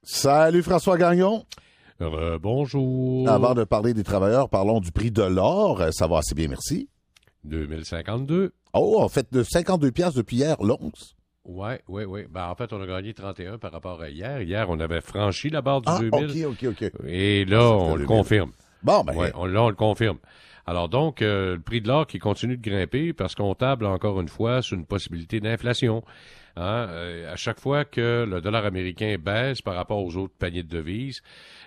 Salut François Gagnon. Bonjour. Avant de parler des travailleurs, parlons du prix de l'or. Ça va assez bien, merci. 2052. Oh, en fait, de 52 piastres depuis hier, l'once. Oui. Ben, en fait, on a gagné 31 par rapport à hier. Hier, on avait franchi la barre du 2000. OK. Et là, on le confirme. Bon, ben... Ouais, on le confirme. Alors donc, le prix de l'or qui continue de grimper parce qu'on table encore une fois sur une possibilité d'inflation. À chaque fois que le dollar américain baisse par rapport aux autres paniers de devises,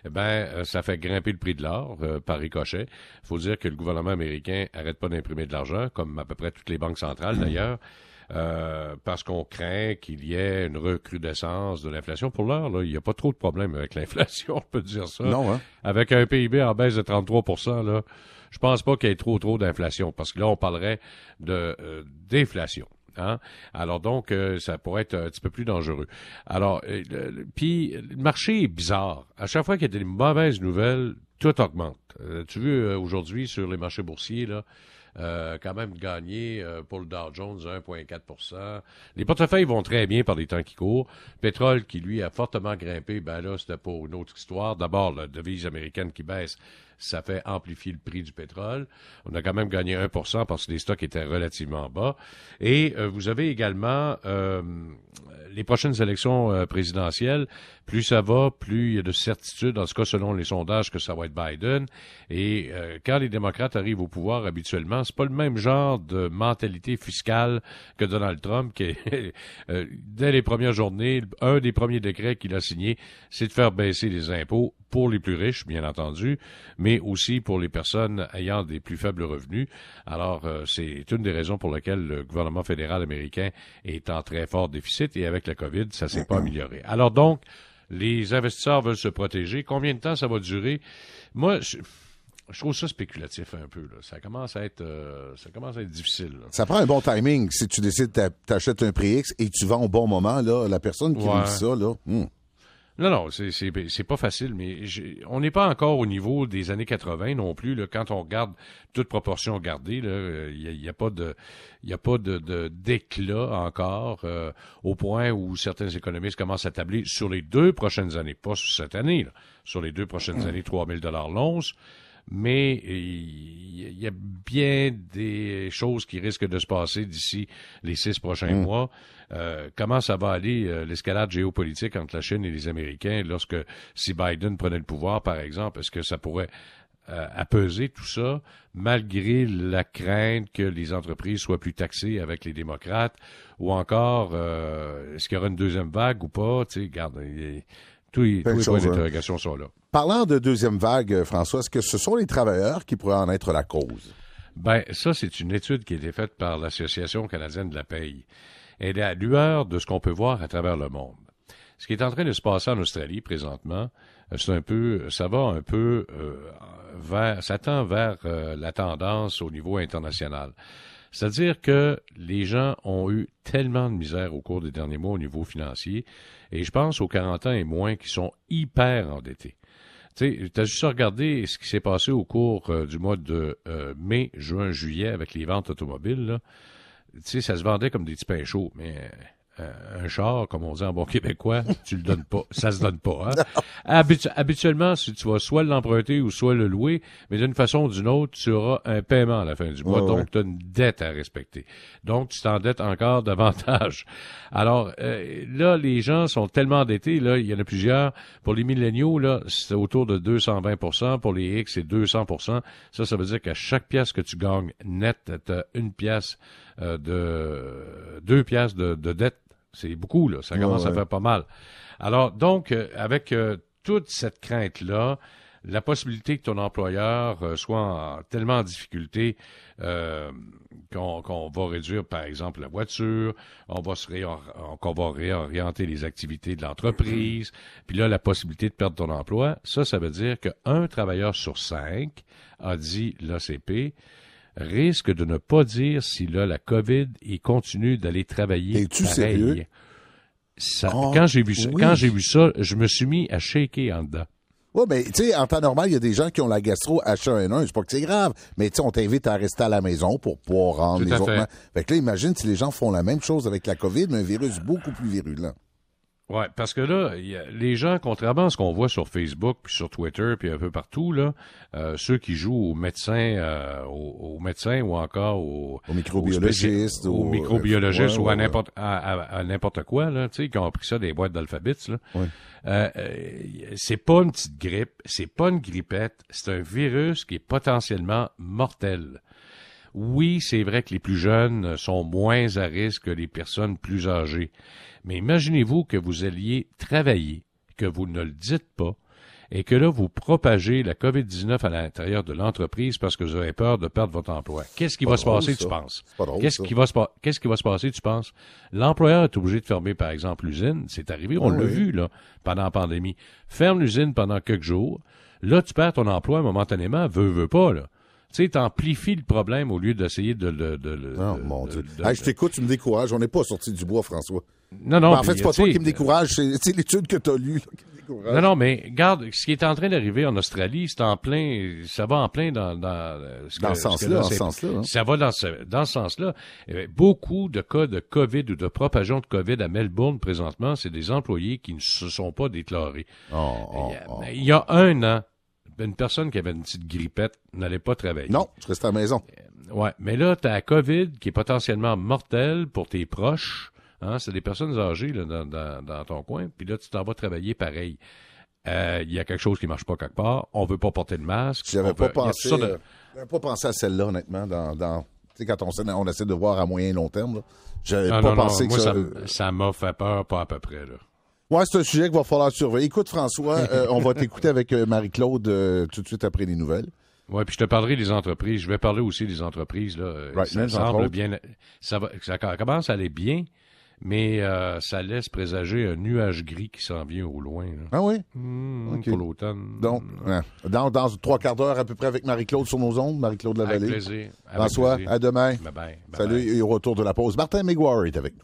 ça fait grimper le prix de l'or par ricochet. Il faut dire que le gouvernement américain arrête pas d'imprimer de l'argent, comme à peu près toutes les banques centrales d'ailleurs, parce qu'on craint qu'il y ait une recrudescence de l'inflation. Pour l'heure, là, il n'y a pas trop de problème avec l'inflation, on peut dire ça. Non, hein? Avec un PIB en baisse de 33%, là, je pense pas qu'il y ait trop d'inflation, parce que là, on parlerait d'inflation. Hein? Alors donc, ça pourrait être un petit peu plus dangereux. Alors, puis le marché est bizarre. À chaque fois qu'il y a des mauvaises nouvelles, tout augmente. Tu vois, aujourd'hui, sur les marchés boursiers, là, quand même gagné pour le Dow Jones 1,4%. Les portefeuilles vont très bien par les temps qui courent. Pétrole qui, lui, a fortement grimpé, ben là, c'était pour une autre histoire. D'abord, la devise américaine qui baisse, ça fait amplifier le prix du pétrole. On a quand même gagné 1% parce que les stocks étaient relativement bas. Et vous avez également les prochaines élections présidentielles. Plus ça va, plus il y a de certitude, en tout cas selon les sondages, que ça va être Biden. Et quand les démocrates arrivent au pouvoir, habituellement, c'est pas le même genre de mentalité fiscale que Donald Trump, qui dès les premières journées, un des premiers décrets qu'il a signé, c'est de faire baisser les impôts pour les plus riches, bien entendu, mais aussi pour les personnes ayant des plus faibles revenus. Alors, c'est une des raisons pour lesquelles le gouvernement fédéral américain est en très fort déficit, et avec la COVID, ça s'est pas amélioré. Alors donc, les investisseurs veulent se protéger. Combien de temps ça va durer? Moi, je trouve ça spéculatif un peu. Là. Ça commence à être difficile. Là. Ça prend un bon timing. Si tu décides t'achètes un prix X et tu vends au bon moment, là, la personne qui vit ça, là... Non, c'est pas facile, mais on n'est pas encore au niveau des années 80 non plus. Là, quand on regarde toute proportion gardée, il y a pas de d'éclat encore au point où certains économistes commencent à tabler sur les 2 prochaines années, pas sur cette année, là, sur les 2 prochaines années, 3 000 $ l'once. Mais il y a bien des choses qui risquent de se passer d'ici les 6 prochains mois. Comment ça va aller, l'escalade géopolitique entre la Chine et les Américains si Biden prenait le pouvoir, par exemple? Est-ce que ça pourrait apaiser tout ça, malgré la crainte que les entreprises soient plus taxées avec les démocrates? Ou encore, est-ce qu'il y aura une deuxième vague ou pas? Tu sais, regarde, tous les points d'interrogation sont là. Parlant de deuxième vague, François, est-ce que ce sont les travailleurs qui pourraient en être la cause? Ben, ça, c'est une étude qui a été faite par l'Association canadienne de la paye. Elle est à lueur de ce qu'on peut voir à travers le monde. Ce qui est en train de se passer en Australie présentement, ça tend vers la tendance au niveau international. C'est-à-dire que les gens ont eu tellement de misère au cours des derniers mois au niveau financier, et je pense aux 40 ans et moins qui sont hyper endettés. Tu sais, t'as juste à regarder ce qui s'est passé au cours du mois de mai, juin, juillet avec les ventes automobiles, là. Tu sais, ça se vendait comme des petits pains chauds, mais un char, comme on dit en bon québécois, tu le donnes pas. Ça se donne pas, hein? Habituellement, si tu vas soit l'emprunter ou soit le louer, mais d'une façon ou d'une autre, tu auras un paiement à la fin du mois. Donc, tu as une dette à respecter. Donc, tu t'endettes encore davantage. Alors, là, les gens sont tellement endettés, là, il y en a plusieurs. Pour les milléniaux, là, c'est autour de 220%. Pour les X, c'est 200%. Ça veut dire qu'à chaque pièce que tu gagnes net, tu as 1 pièce de 2 pièces de dette. C'est beaucoup, là. Ça commence à faire pas mal. Alors, donc, avec toute cette crainte-là, la possibilité que ton employeur soit tellement en difficulté qu'on va réduire, par exemple, la voiture, qu'on va réorienter les activités de l'entreprise, puis là, la possibilité de perdre ton emploi, ça veut dire qu'un travailleur sur 5, a dit l'ACP, risque de ne pas dire si là, la COVID, il continue d'aller travailler. Es-tu sérieux? Quand j'ai vu ça, je me suis mis à shaker en dedans. Oui, mais tu sais, en temps normal, il y a des gens qui ont la gastro H1N1, c'est pas que c'est grave, mais tu sais, on t'invite à rester à la maison pour pouvoir rendre les autres. Fait que là, imagine si les gens font la même chose avec la COVID, mais un virus beaucoup plus virulent. Ouais, parce que là, les gens, contrairement à ce qu'on voit sur Facebook, puis sur Twitter, puis un peu partout, là, ceux qui jouent aux médecins, aux médecins ou encore aux microbiologistes, aux microbiologistes ou à n'importe quoi, là, tu sais, qui ont pris ça des boîtes d'alphabet, là. Ouais. C'est pas une petite grippe, c'est pas une grippette, c'est un virus qui est potentiellement mortel. Oui, c'est vrai que les plus jeunes sont moins à risque que les personnes plus âgées. Mais imaginez-vous que vous alliez travailler, que vous ne le dites pas, et que là, vous propagez la COVID-19 à l'intérieur de l'entreprise parce que vous avez peur de perdre votre emploi. Qu'est-ce qui va se passer, tu penses? Qu'est-ce qui va se passer, tu penses? L'employeur est obligé de fermer, par exemple, l'usine. C'est arrivé, on l'a vu, là, pendant la pandémie. Ferme l'usine pendant quelques jours. Là, tu perds ton emploi momentanément, veux pas, là. Tu sais, t'amplifies le problème au lieu d'essayer de mon Dieu. Je t'écoute, tu me décourages. On n'est pas sorti du bois, François. Non. En fait, c'est pas toi qui me décourage, c'est l'étude que tu as lue là, qui me décourage. Non, mais regarde, ce qui est en train d'arriver en Australie, ça va en plein dans ce sens-là. Hein. Ça va dans ce sens-là. Beaucoup de cas de COVID ou de propagation de COVID à Melbourne présentement, c'est des employés qui ne se sont pas déclarés. Il y a un an, une personne qui avait une petite grippette n'allait pas travailler. Non, je reste à la maison. Ouais, mais là, t'as la COVID qui est potentiellement mortelle pour tes proches. Hein, c'est des personnes âgées là, dans ton coin, puis là, tu t'en vas travailler pareil. Il y a quelque chose qui marche pas quelque part. On veut pas porter de masque. J'avais pas pensé à celle-là, honnêtement, tu sais, quand on essaie de voir à moyen et long terme, là, j'avais pas pensé que ça m'a fait peur, pas à peu près, là. Ouais, c'est un sujet qu'il va falloir surveiller. Écoute, François, on va t'écouter avec Marie-Claude tout de suite après les nouvelles. Oui, puis je te parlerai des entreprises. Je vais parler aussi des entreprises, là. Right, ça semble bien. Ça commence à aller bien, mais ça laisse présager un nuage gris qui s'en vient au loin, là. Ah oui? Okay. Pour l'automne. Donc, dans 3/4 d'heure à peu près avec Marie-Claude sur nos ondes, Marie-Claude Lavallée. Avec plaisir. François, à demain. Bye-bye. Salut, et au retour de la pause. Martin Miguire est avec nous.